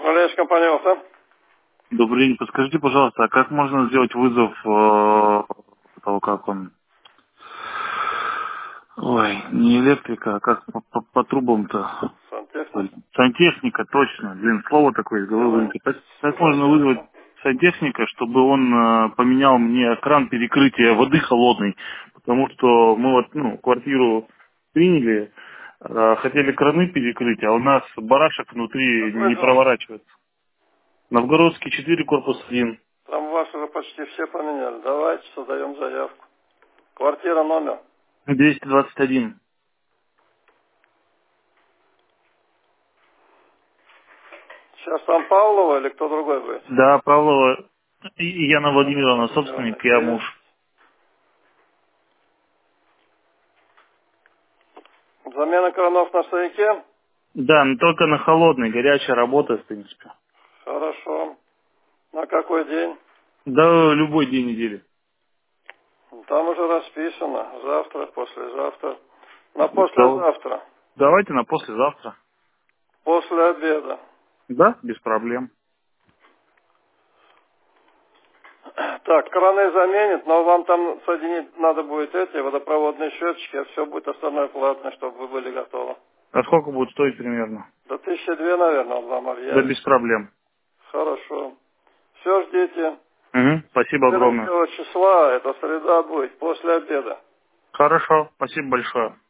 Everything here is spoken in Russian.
Управляющая компания ОСА. Добрый день. Подскажите, пожалуйста, а как можно сделать вызов того, как он... Ой, не электрика, а как по трубам-то? Сантехник. Сантехника, точно. Блин, слово такое из головы Делаем. вылетит. Как можно вызвать сантехника, чтобы он поменял мне кран перекрытия воды холодной? Потому что мы вот, квартиру приняли, хотели краны перекрыть, а у нас барашек внутри Какой не дом? проворачивается. Новгородский 4, корпус 1. Там вас уже почти все поменяли. Давайте создаем заявку. Квартира номер. 221. Сейчас там Павлова или кто другой будет? Да, Павлова и Яна Владимировна, Владимировна, собственник, я муж. есть. Замена кранов на стояке? Да, но только на холодной, горячая работа, в принципе. Хорошо. На какой день? Да, любой день недели. Там уже расписано. Завтра, послезавтра. На послезавтра. Давайте на послезавтра. После обеда. Да, без проблем. Так, краны заменит, но вам там соединить надо будет эти водопроводные счетчики, а все будет остальное платное, чтобы вы были готовы. А сколько будет стоить примерно? До 1002, наверное, он вам Да, объявит. без проблем. Хорошо. Все, ждите. Угу, спасибо огромное. 14 числа, это среда будет, после обеда. Хорошо, спасибо большое.